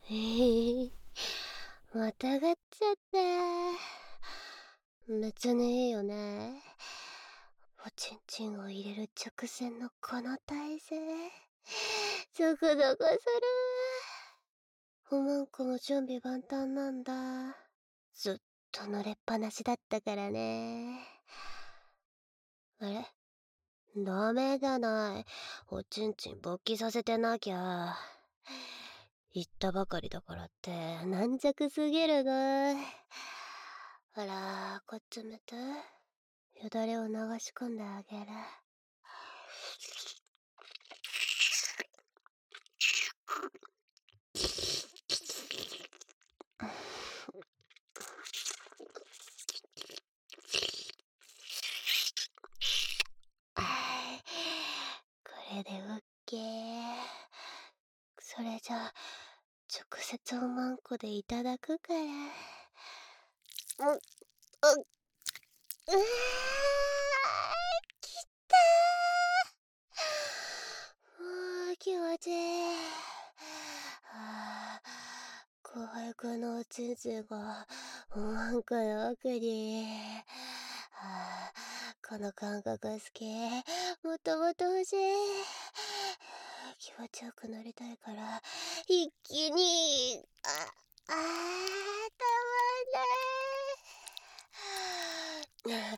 またがっちゃった。別にいいよね。おちんちんを入れる直前のこの体勢。ゾクゾクする。おまんこも準備万端なんだ。ずっと濡れっぱなしだったからね。あれ、ダメじゃない。おちんちん勃起させてなきゃ。言ったばかりだからって軟弱すぎるな。ほら、こっち向いて。よだれを流し込んであげる。これでオッケー。それじゃあ直接おまんこでいただくから。きたー。気持ちいい。後輩くんのおちんちんがおまんこの奥に。この感覚好き。もっともっと欲しい。気持ちよくなりたいから一気に。たまんない。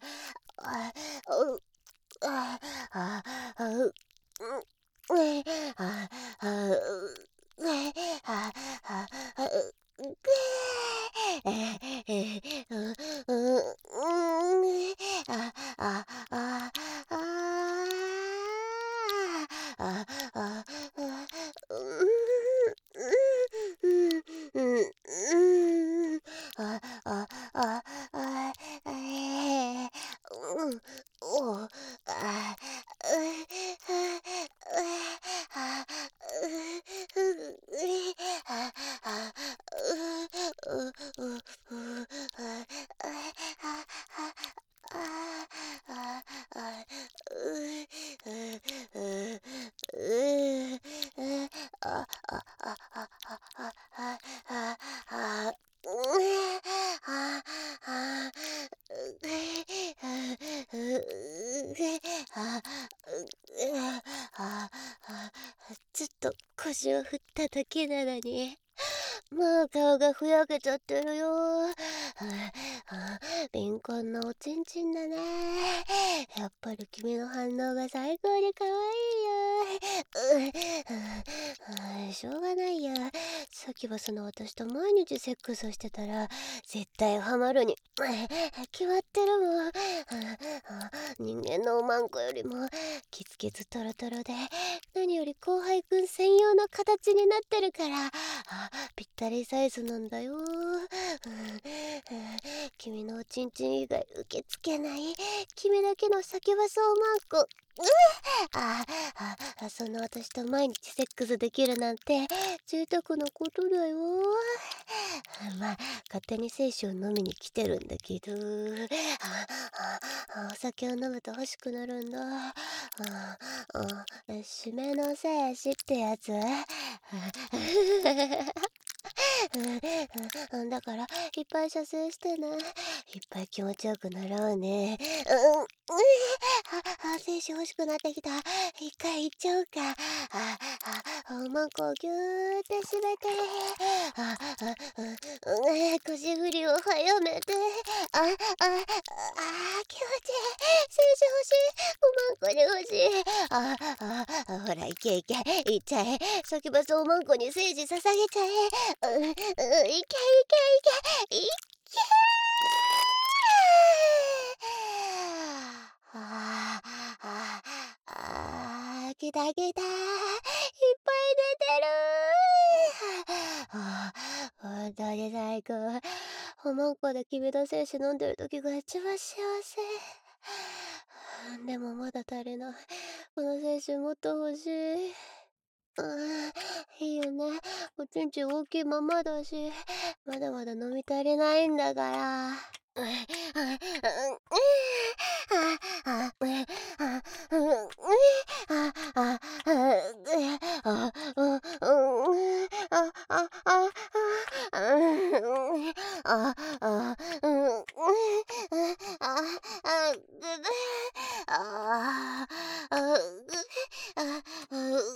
ちょっと腰を振っただけなのに。もう顔がふやけちゃってるよ。敏感なおちんちんだね。やっぱり君の反応が最高に可愛いよ。しょうがないや。さっきはその私と毎日セックスをしてたら絶対ハマるに決まってるもん。人間のおまんこよりもキツキツトロトロで、何より後輩くん専用の形になってるからぴったりサイズなんだよ。君のおちんちん以外受け付けない。君だけの先バスおまんこ。そんな私と毎日セックスできるなんて贅沢なことだよ。まあ勝手に精子を飲みに来てるんだけど、お酒を飲むと欲しくなるんだ。締めの精子ってやつ。だからいっぱい射精してね。いっぱい気持ちよくなろうね。精子欲しくなってきた。一回行っちゃおうか。おまんこをぎゅーって締めて。腰振りを早めて。気持ちいい。精子欲しい。おまんこに欲しい。ほら、いけいけ。いっちゃえ。先バスおまんこに精子捧げちゃえ。いけいけいけ。いけ来た来た。いっぱい出てる。本当に最高。おまんこで君の精子飲んでる時が一番幸せ。でもまだ足りない。この精子もっと欲しい。いいよね。おちんちん大きいままだし、まだまだ飲み足りないんだから。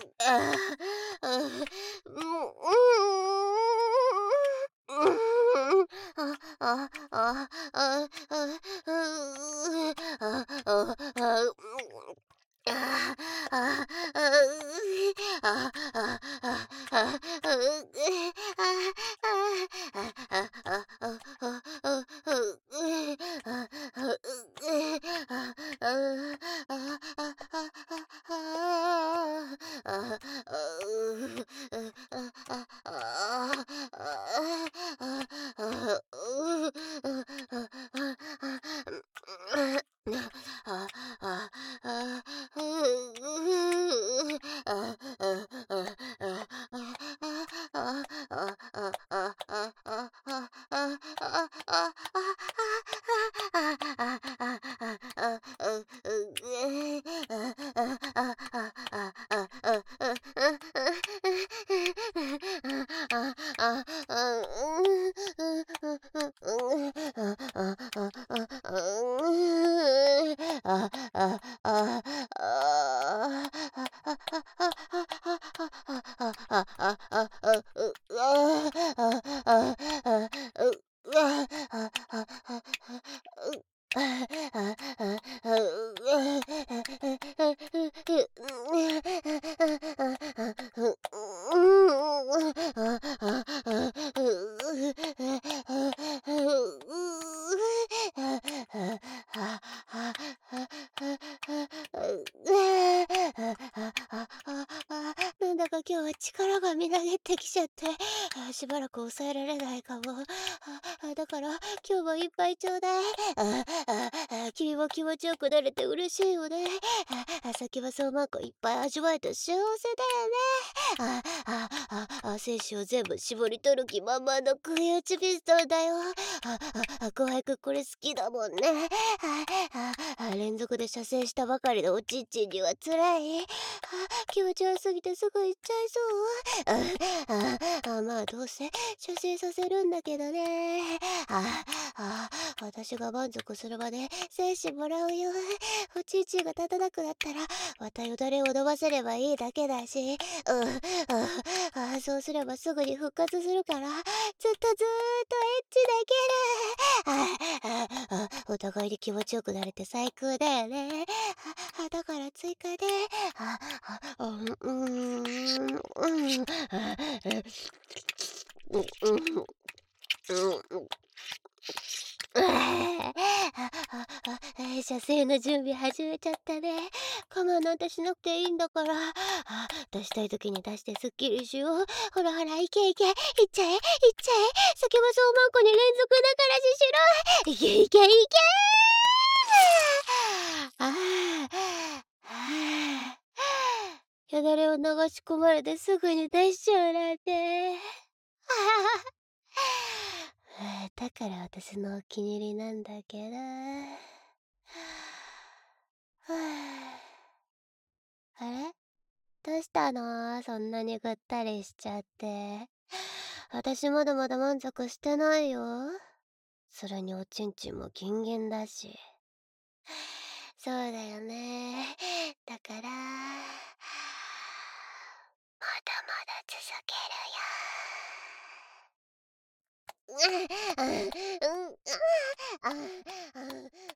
なんだか今日は力がみなぎってきちゃって、しばらく抑えられないかも。だから今日も一杯ちょうだい。君も気持ちよくなれて嬉しいよね。先はそうまんこいっぱい味わえて幸せだよね。精子を全部絞り取る気満々の食い打ちピストルだよ。後輩くんこれ好きだもんね。連続で射精したばかりのおちんちんには辛い。気持ち悪すぎてすぐ行っちゃいそう。まあどうせ射精させるんだけどね。私が満足するまで精子もらうよ。おちんちんが立たなくなったらまたよだれを飲ませればいいだけだし。そうすればすぐに復活するからずっとずーっとエッチできる。お互いに気持ちよくなれて最高だよね。だから追加で、射精の準備始めちゃったね。我慢なんてしなくていいんだから。出したい時に出してすっきりしよう。ほらほら、いけいけ、いっちゃえ、いっちゃえ。先はそうまんこに連続だからししろ。いけいけいけよだれを流し込まれてすぐに出しちゃうなんて。だから私のお気に入りなんだけど。あれ、どうしたの、そんなにぐったりしちゃって。私まだまだ満足してないよ。それにおちんちんもギンギンだし。そうだよね。だから、まだまだ続けるよ。